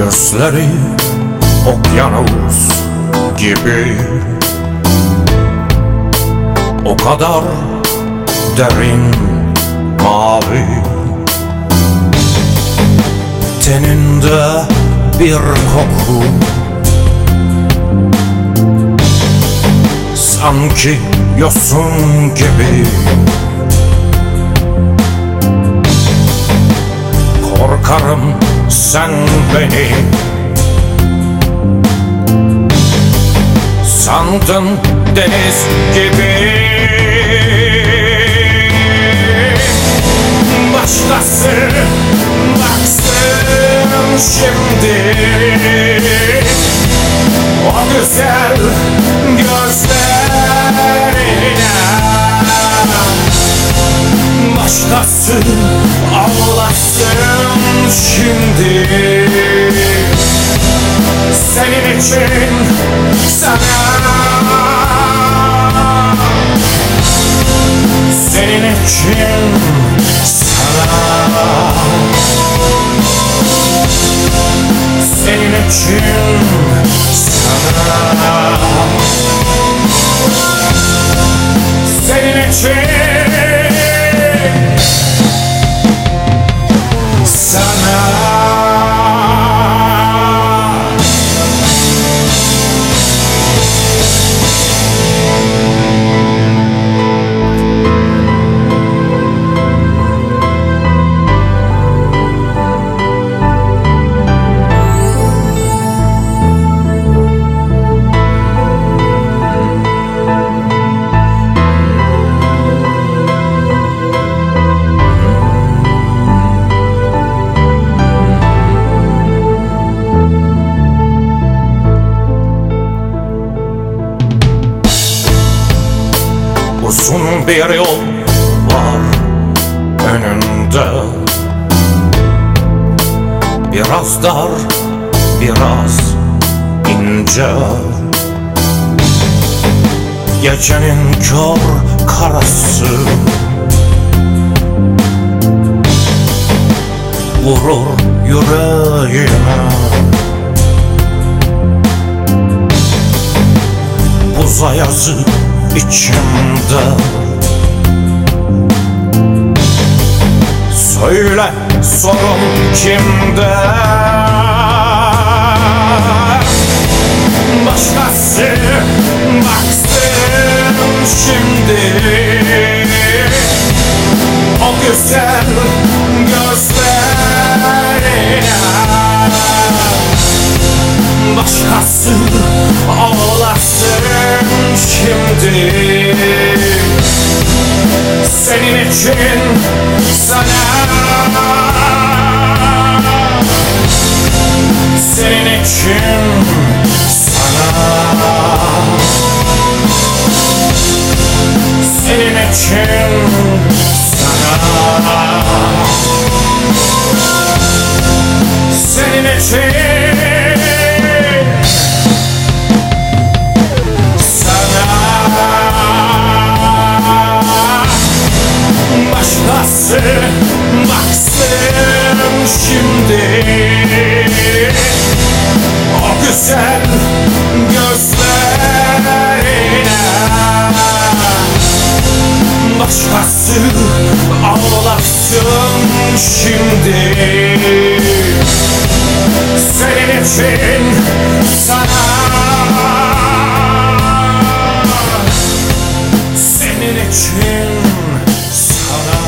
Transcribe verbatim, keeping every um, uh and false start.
Gözleri okyanus gibi, o kadar derin mavi. Teninde bir koku, sanki yosun gibi. Korkarım sen beni sandın deniz gibi. Başkası baksın şimdi o güzel gözlerine. Başkası ağlasın şimdi senin için, sana. Senin için, sana. Senin için, sana. Senin için, sana. Uzun bir yol var önünde, biraz dar, biraz ince. Gecenin kör karası vurur yüreğime. Buza yazı içimde, söyle sorun kimde? Başkası baksın şimdi o güzel gözlerine. Başkası ağlasın şimdi senin için, sana. Senin için, sana. Senin için, sana. Senin için, başkası baksın şimdi o güzel gözlerine. Başkası ağlasın şimdi senin için, sana. Senin için, sana.